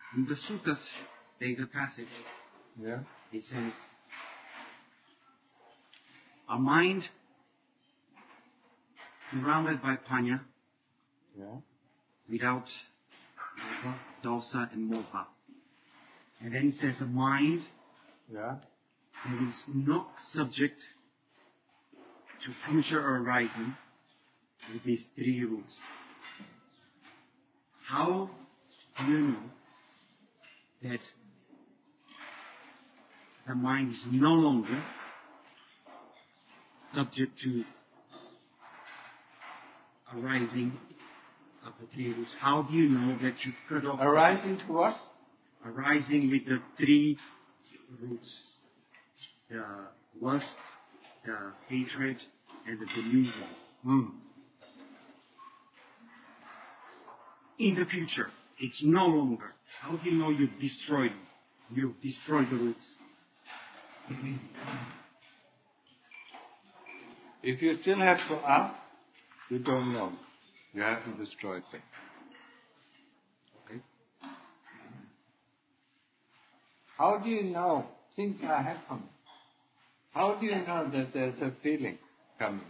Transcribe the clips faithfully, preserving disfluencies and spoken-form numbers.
In the suttas, there is a passage. Yeah. It says, a mind surrounded by panya, Yeah. without raga, dosa, and moha. And then it says a mind Yeah. that is not subject to future arising with these three roots. How do you know that the mind is no longer subject to arising of the three roots? How do you know that you've cut off Arising to what? arising with the three roots? The lust, the hatred, and the delusion. Hmm. In the future, it's no longer. How do you know you've destroyed them? You've destroyed the roots. If you still have to up, you don't know. You haven't destroyed them. Okay? How do you know things are happening? How do you know that there's a feeling coming?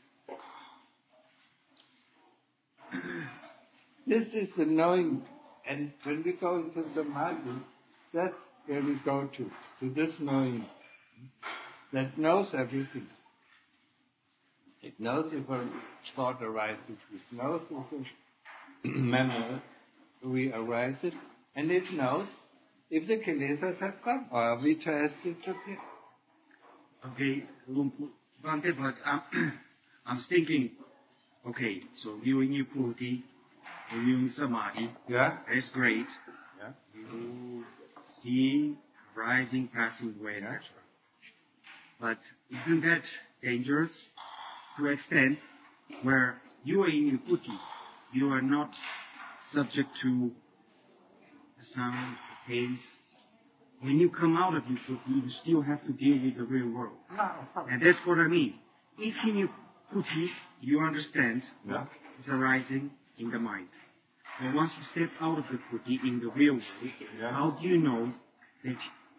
This is the knowing, and when we go into Samadhi, that's where we go to, to this knowing that knows everything. It knows if a thought arises, it knows if a memory we arises, and it knows if the kilesas have come or avijja has disappeared. Okay, Bhante, but I'm, I'm thinking, okay, so viewing Yuputi, viewing Samadhi, Yeah? that's great. Yeah? You see rising, passing away, et cetera. But isn't that dangerous to an extent where you are in Yuputi, you are not subject to the sounds, the taste. When you come out of Yuputi, you still have to deal with the real world. And that's what I mean. If in Yuputi, you understand Yeah. what is arising in the mind. But once you step out of the Kuti in the real world, Yeah. how do you know that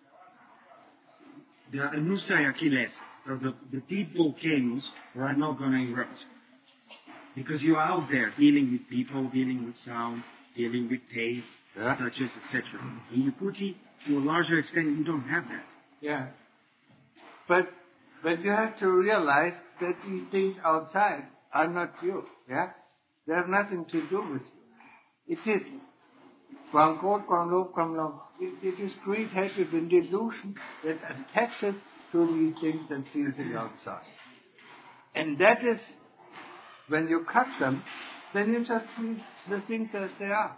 the Anusaya Kilesa, or the, the deep volcanoes, are not going to erupt? Because you are out there dealing with people, dealing with sound, dealing with taste, Yeah. touches, et cetera. In Yuputi, to a larger extent, you don't have that. Yeah. But but you have to realize that these things outside are not you. Yeah? They have nothing to do with you. It is Kwang Kot, Kwang Lop, Kwang Long. It is greed, hatred, and delusion that attaches to these things and sees it outside. And that is, when you cut them, then you just see the things as they are.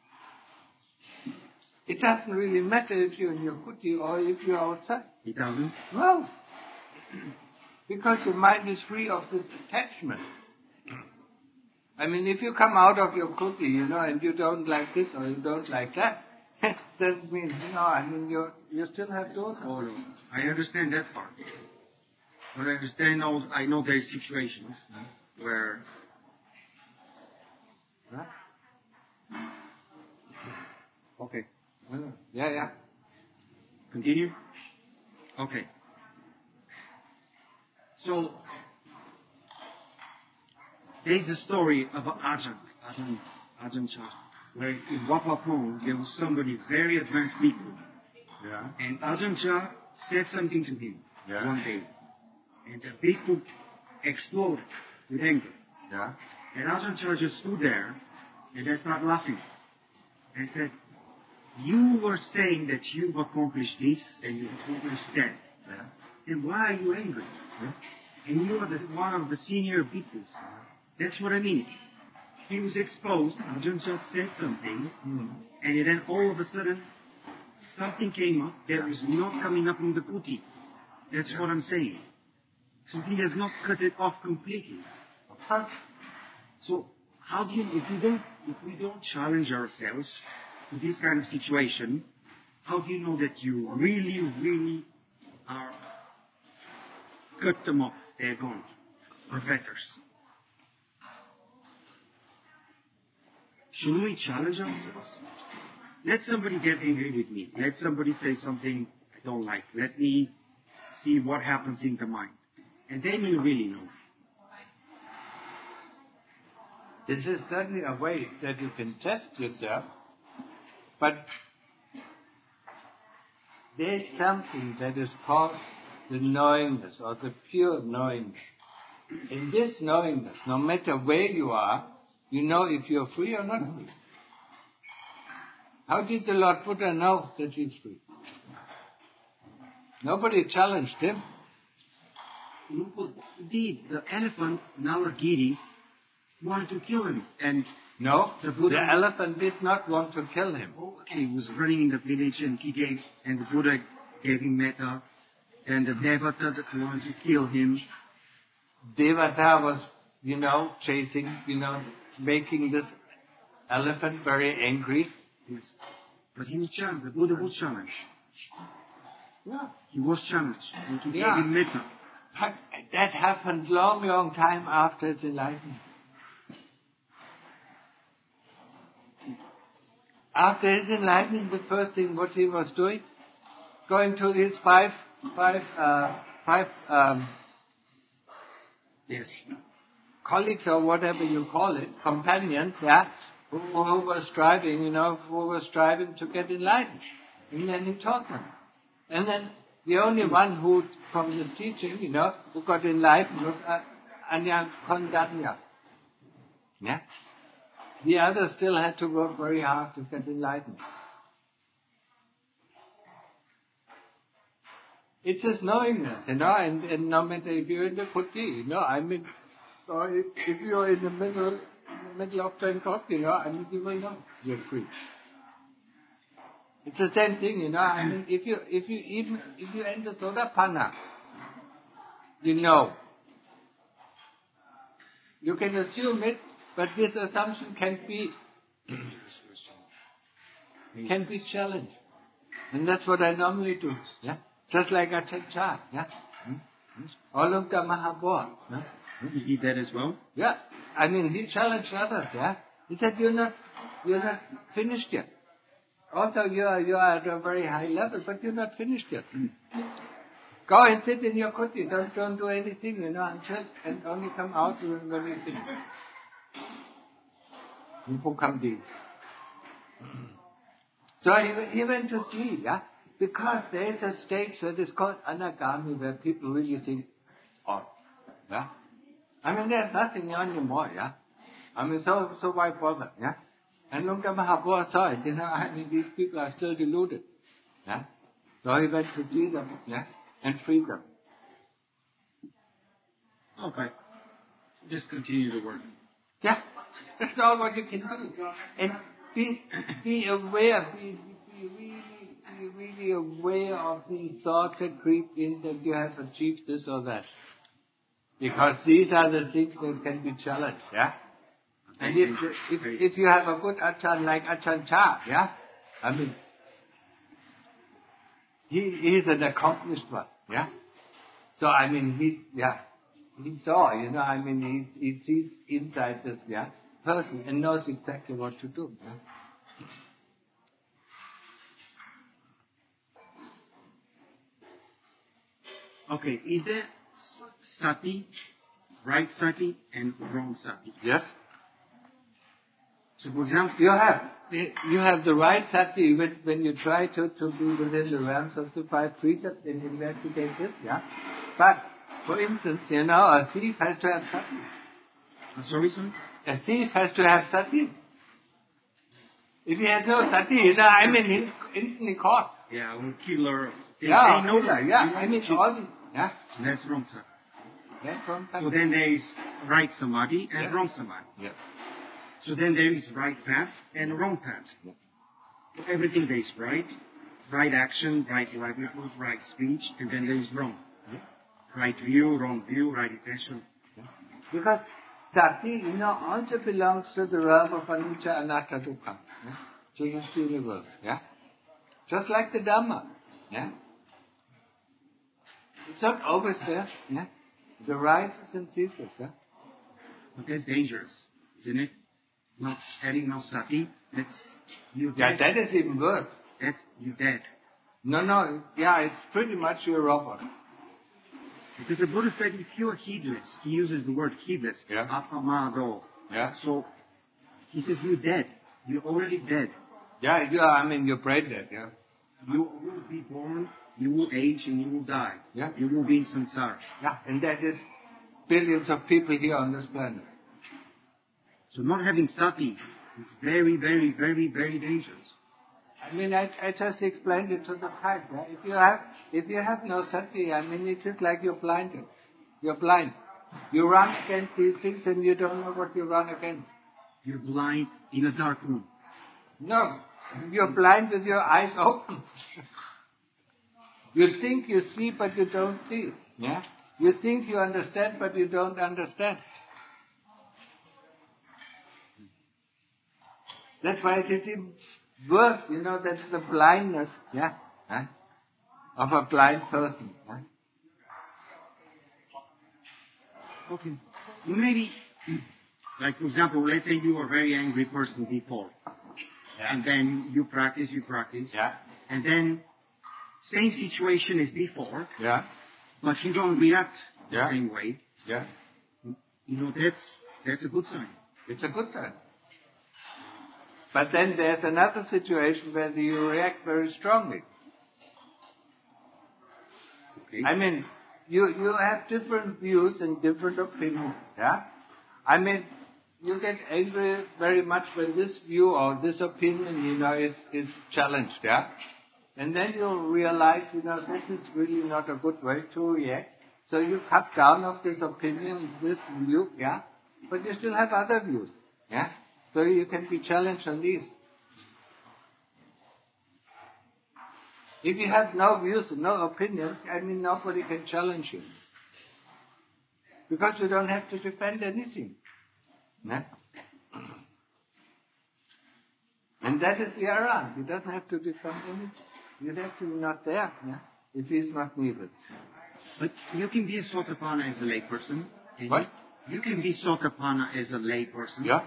It doesn't really matter if you're in your kuti or if you're outside. It doesn't? No. Because your mind is free of this attachment. I mean, if you come out of your kuti, you know, and you don't like this or you don't like that, that means, you know, I mean, you you still have those. Oh, no. I understand that part. But I understand also, I know there are situations where Huh? Okay. Yeah, yeah. Continue? Okay. So, there's a story about Ajahn, Ajahn, Ajahn Chah, where in Wat Pah Pong, there was somebody, very advanced people. Yeah. And Ajahn Chah said something to him Yeah. one day. And the people exploded with anger. Yeah. And Ajahn Chah just stood there and they started laughing. And said, you were saying that you've accomplished this and you've accomplished that. Yeah. Then why are you angry? Yeah. And you are the, one of the senior peoples. That's what I mean. He was exposed. Ajahn Chah said something. Mm. And then all of a sudden, something came up that was not coming up in the kuti. That's Yeah. what I'm saying. So he has not cut it off completely. So how do you, if we don't, if we don't challenge ourselves to this kind of situation, how do you know that you really, really are cut them off? They're gone. Perfectors. Shouldn't we challenge ourselves? let somebody get angry with me. Let somebody say something I don't like. Let me see what happens in the mind. And then you really know. This is certainly a way that you can test yourself, but there is something that is called the knowingness or the pure knowingness. In this knowingness, no matter where you are, you know if you're free or not free. How did the Lord Buddha know that he's free? Nobody challenged him. Indeed, the elephant, Nalagiri, wanted to kill him. And no, the, Buddha, the elephant did not want to kill him. He was running in the village and he gave, and the Buddha gave him metta. And the Devata that wanted to kill him. Devata was, you know, chasing, you know, making this elephant very angry. Yes. But he was challenged. The Buddha was challenged. Yeah. He was challenged. And he yeah. gave him metta. But that happened long, long time after his enlightenment. After his enlightenment, the first thing what he was doing, going to his five, five, uh, five, um, yes, colleagues or whatever you call it, companions, yeah, who, who were striving, you know, who were striving to get enlightened. And then he taught them. And then the only one who, from this teaching, you know, who got enlightened was uh, Anya Kondanya. Yeah? The others still had to work very hard to get enlightened. It's just knowingness, you know, and, and no matter if you're in the kuti, you know, I mean, or if, if you're in the middle, in the middle of Bangkok, you know, I mean, you will know you're free. It's the same thing, you know, I mean, if you, if you even, if you enter Sotapanna, you know. You can assume it, but this assumption can be, can be challenged. And that's what I normally do, yeah? Just like Ajahn Chah, yeah? Olungta Mahabodh, yeah? You did that as well? Yeah. I mean, he challenged others, yeah? He said, you're not, you're not finished yet. Also, you are, you are at a very high level, but you're not finished yet. Mm. Go and sit in your kuti. Don't, don't do anything, you know, until, and only come out when, when you finish. Mupukam. So he, he went to see, yeah? Because there is a stage that is called anagami, where people really think, oh, yeah? I mean, there's nothing anymore, yeah? I mean, so, so why bother, yeah? And Lungta Mahabodh saw it, you know, I mean, these people are still deluded, yeah? So he went to see them, yeah? And free them. Okay. Just continue to work. Yeah. That's all what you can do. And be, be aware, be, be really, be really aware of these thoughts that creep in that you have achieved this or that. Because these are the things that can be challenged, yeah? And if, if, if you have a good Ajahn like Ajahn Chah, yeah? I mean, he, he is an accomplished one, yeah? So, I mean, he, yeah, he saw, you know, I mean, he, he sees inside this, yeah, person and knows exactly what to do, yeah? Okay, is there sati, right sati, and wrong sati? Yes. So, for example, you have you have the right sati when, when you try to, to be within the realms of the five precepts and investigate this, yeah. But for instance, you know, a thief has to have sati. Uh, sorry, sorry. A thief has to have sati. If he has no sati, you know, I mean, he's instantly caught. Yeah, or killer. They, yeah, they know killer, that. yeah. I mean, all these, yeah. That's wrong sati. That's wrong sati. So then there is right samadhi and yeah. wrong samadhi. Yeah. So then there is right path and wrong path. Yeah. So everything there is right, right action, right livelihood, right speech, and then there is wrong. Yeah. Right view, wrong view, right intention. Yeah. Because sati, you know, also belongs to the realm of anicca, anatta, dukkha, yeah? To this universe, yeah? Just like the Dhamma, yeah? It's not always there, yeah? It arises and ceases, yeah? But that's dangerous, isn't it? not having no sati, that's you Yeah, dead. that is even worse. That's you dead. No, no, yeah, it's pretty much your robot. Because the Buddha said if you're heedless, he uses the word heedless, Yeah. apamado. Yeah. So he says you're dead. You're already dead. Yeah, you are, I mean, you're brain dead, yeah. You will be born, you will age, and you will die. Yeah. You will be in samsara. Yeah, and that is billions of people here on this planet. So not having sati is very, very, very, very dangerous. I mean, I, I just explained it to the type. Yeah? If you have, if you have no sati, I mean, it is like you're blinded. You're blind. You run against these things and you don't know what you run against. You're blind in a dark room. No, you're blind with your eyes open. You think you see, but you don't see. Yeah. You think you understand, but you don't understand. That's why it is even worse, you know, that's the blindness, yeah, huh? of a blind person. Huh? Okay. Maybe, like for example, let's say you were a very angry person before. Yeah. And then you practice, you practice. Yeah. And then, same situation as before, Yeah. but you don't react the Yeah. same way. Yeah. You know, that's, that's a good sign. It's a good sign. But then there's another situation where you react very strongly. Okay. I mean, you, you have different views and different opinions, yeah? I mean, you get angry very much when this view or this opinion, you know, is, is challenged, yeah? And then you realize, you know, this is really not a good way to react. So you cut down of this opinion, this view, yeah? But you still have other views, yeah? So you can be challenged on these. If you have no views and no opinions, I mean, nobody can challenge you. Because you don't have to defend anything. Yeah? And that is the Arahant. He doesn't have to defend anything. You have to be not there, yeah? If he's not needed. But you can be a Sotapanna as a layperson. and What? You, you can be Sotapanna as a layperson. Yeah?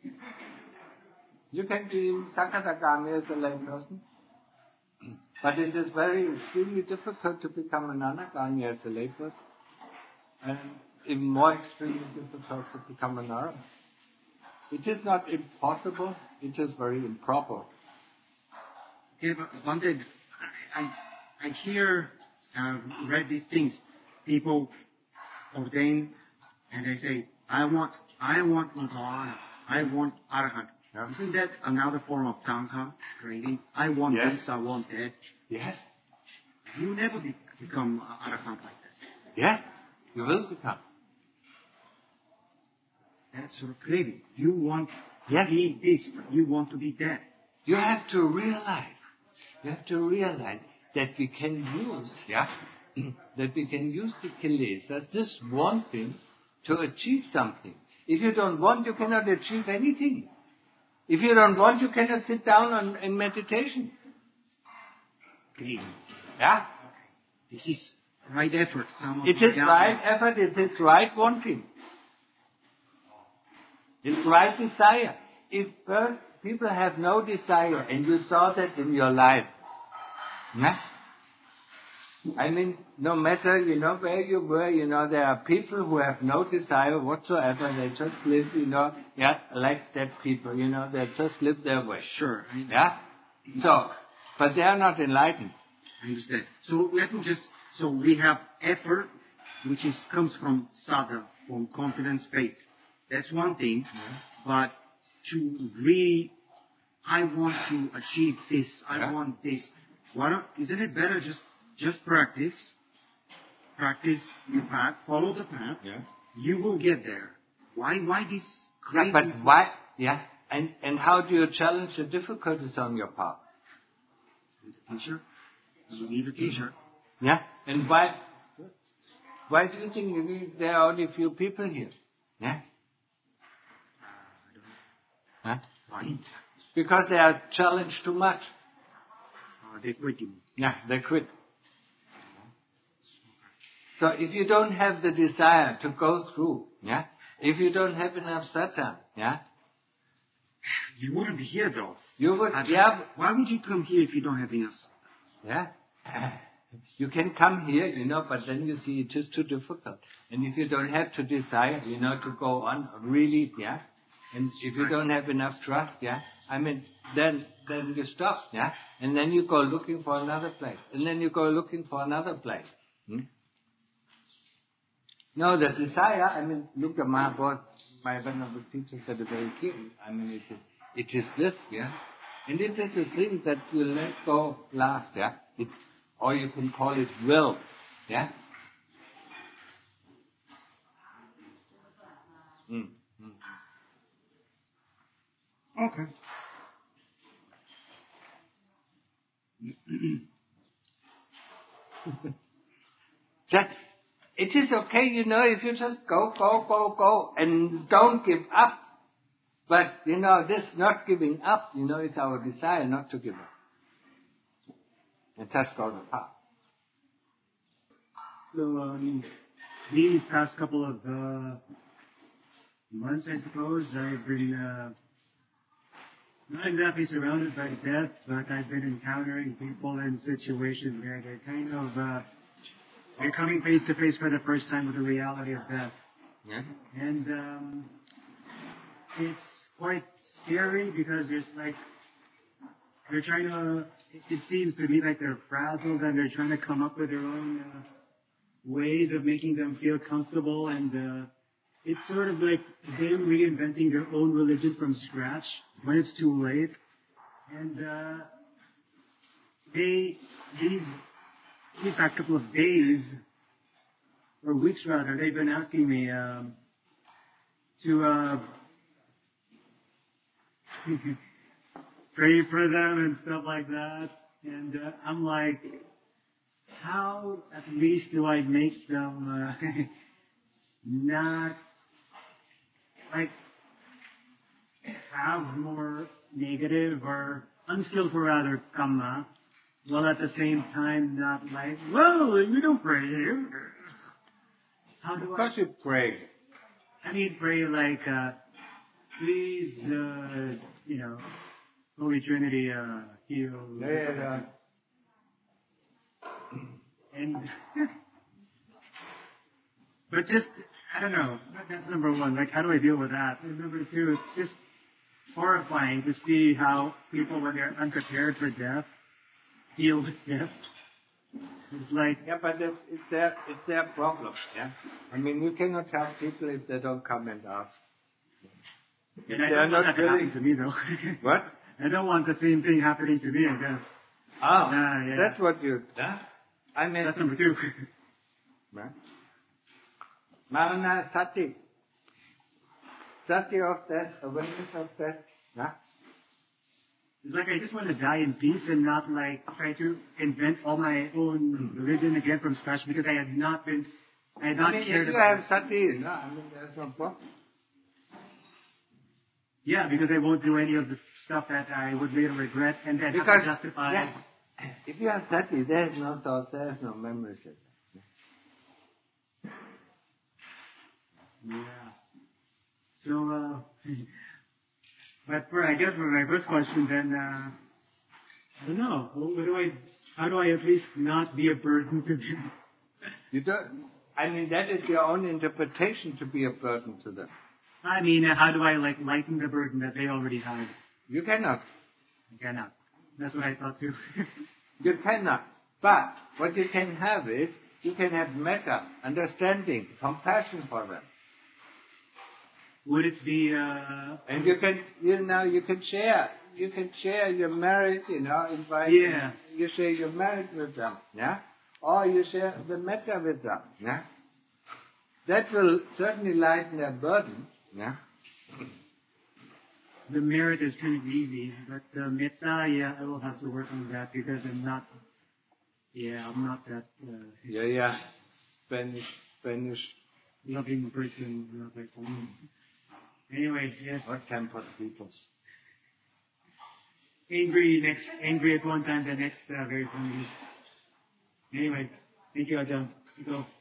You can be Sakadagami as a layperson. But it is very, extremely difficult to become an Anagami as a layperson. And even more extremely difficult to become an Arahant. It is not impossible, it is very improper. Yeah, but Bante, I, I hear, uh, read these things. People ordain and they say, I want, I want Nirvana. I want Arahant. Yeah. Isn't that another form of Tanka training? I want Yes. this, I want that. Yes? You never be, become Arahant like that. Yes? You will become. That's sort of craving. You want Yes. to be this, you want to be that. You have to realize, you have to realize that we can use, yeah, that we can use the kilesas, this one thing, to achieve something. If you don't want, you cannot achieve anything. If you don't want, you cannot sit down on, in meditation. Okay. Yeah? This is right effort. Some of It is my- right effort, it is right wanting. It's right desire. If first people have no desire, and you saw that in your life, yeah? I mean, no matter, you know, where you were, you know, there are people who have no desire whatsoever, they just live, you know, yeah, like that people, you know, they just live their way. Sure. I, Yeah? So, but they are not enlightened. I understand. So let me just, so we have effort, which is, comes from sadha, from confidence, faith. That's one thing. But to really, I want to achieve this, I Yeah. want this. Why don't, isn't it better just, just practice, practice the path, follow the path, Yeah. you will get there. Why, why this Yeah, crazy? but why, yeah, and, and how do you challenge the difficulties on your path? Teacher? You need a teacher. Yeah? And why, why do you think you need, there are only a few people here? Yeah? Huh? Why? Because they are challenged too much. Uh, they quit you. Yeah, they quit. So if you don't have the desire to go through, yeah, if you don't have enough sattva, yeah, You wouldn't be here though. You would, I- yeah. Why would you come here if you don't have enough? Yeah. You can come here, you know, but then you see it is too difficult. And if you don't have to desire, you know, to go on, really, yeah. And if you don't have enough trust, yeah, I mean, then then you stop, yeah. And then you go looking for another place. And then you go looking for another place. Hmm? No, the desire, I mean, look at my boss, my one of the teachers said it very clearly. I mean, it is, it is this, yeah. And it is a thing that you let go last, yeah. It, or you can call it will, yeah. Mm. Mm. Okay. That it is okay, you know, if you just go, go, go, go, and don't give up. But, you know, this not giving up, you know, is our desire not to give up. And just go the path. So, um, these past couple of uh, months, I suppose, I've been uh, not exactly surrounded by death, but I've been encountering people and situations where they're kind of uh, they're coming face to face for the first time with the reality of death. Yeah? And um, it's quite scary because there's like, they're trying to, it seems to me like they're frazzled and they're trying to come up with their own uh, ways of making them feel comfortable, and uh, it's sort of like them reinventing their own religion from scratch when it's too late. And uh, they, these, these past couple of days, or weeks rather, they've been asking me um, to uh, pray for them and stuff like that. And uh, I'm like, how at least do I make them uh, not, like, have more negative or unskillful rather karma, while at the same time not like, well, you don't pray here. How do Of I? course you pray. I mean, pray like, uh, please, uh, you know, Holy Trinity, uh, heal. Yeah, yeah, yeah. And, but just, I don't know, that's number one. Like, how do I deal with that? And number two, it's just horrifying to see how people, when they're unprepared for death, deal with death. It's like, Yeah, but it's, it's their it's their problem. Yeah, I mean, you cannot help people if they don't come and ask. and I They are don't want not that willing. happening to me, though. What? I don't want the same thing happening to me, I guess. Ah, Yeah, yeah. that's what you. Huh? I mean, That's number two. Right? Marana sati. Sati of that, awareness of that. Huh? It's like I just want to die in peace and not like try to invent all my own religion again from scratch, because I had not been, I had not I mean, cared if you about have sati, you know, I mean, there's no problem. Yeah, because I won't do any of the stuff that I would later regret and then Because, have to justify. yeah, if you have sati, there is no thoughts, there is no memories. Yeah. So, uh, but for, I guess for my first question then, uh, I don't know, what do I, how do I at least not be a burden to them? You don't. I mean, that is your own interpretation to be a burden to them. I mean, uh, how do I like lighten the burden that they already have? You cannot. I cannot. That's what I thought too. You cannot. But what you can have is, you can have metta, understanding, compassion for them. Would it be, uh... And you can, you know, you can share, you can share your marriage, you know, invite, Yeah. you share your marriage with them, yeah? Or you share the metta with them, yeah? That will certainly lighten their burden, yeah? The merit is kind of easy, but the metta, yeah, I will have to work on that because I'm not, yeah, I'm not that, uh, Yeah, yeah. Spanish, Spanish. loving person, not like me. Anyway, yes. What tempered people? Angry next, angry at one time, the next, uh, very funny. Anyway, thank you, Ajahn. You go.